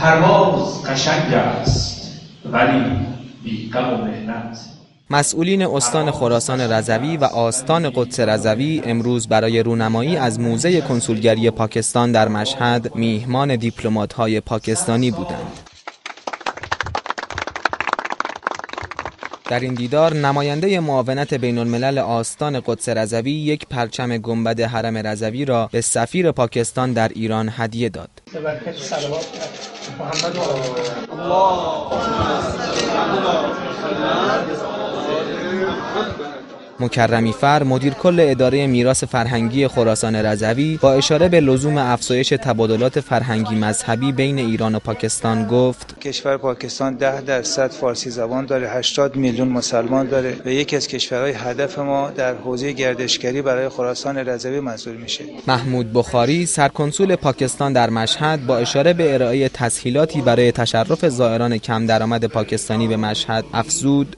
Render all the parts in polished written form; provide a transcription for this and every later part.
پرواز قشنگ است ولی بی غم و محنت. مسئولین استان خراسان رضوی و آستان قدس رضوی امروز برای رونمایی از موزه کنسولگری پاکستان در مشهد میهمان دیپلمات‌های پاکستانی بودند. در این دیدار نماینده معاونت بین الملل آستان قدس رضوی یک پرچم گنبد حرم رضوی را به سفیر پاکستان در ایران هدیه داد. مکرمی فر مدیر کل اداره میراث فرهنگی خراسان رضوی با اشاره به لزوم افزایش تبادلات فرهنگی مذهبی بین ایران و پاکستان گفت: کشور پاکستان 10% فارسی زبان داره، 80 میلیون مسلمان داره و یکی از کشورهای هدف ما در حوزه گردشگری برای خراسان رضوی محسوب میشه. محمود بخاری سرکنسول پاکستان در مشهد با اشاره به ارائه تسهیلاتی برای تشرف زائران کم درآمد پاکستانی به مشهد افزود: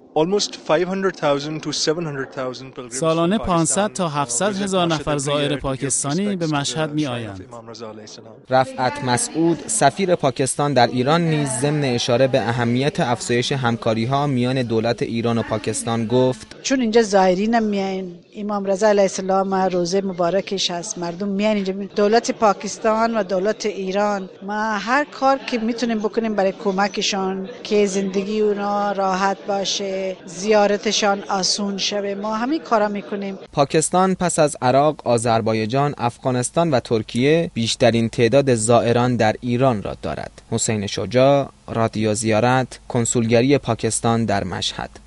سالانه 500 تا 700 هزار نفر زائر پاکستانی به مشهد می آیند. رفعت مسعود سفیر پاکستان در ایران نیز ضمن اشاره به اهمیت افزایش همکاری‌ها میان دولت ایران و پاکستان گفت: چون اینجا زائرین هم میاین، امام رضا علیه السلام روزه مبارکش هست، مردم میان اینجا. دولت پاکستان و دولت ایران ما هر کار که میتونیم بکنیم برای کمکشان که زندگی اونا راحت باشه، زیارتشان آسون شوه، ما همین کارا میکنیم. پاکستان پس از عراق، آذربایجان، افغانستان و ترکیه بیشترین تعداد زائران در ایران را دارد. حسین شجاع، رادیو زیارت، کنسولگری پاکستان در مشهد.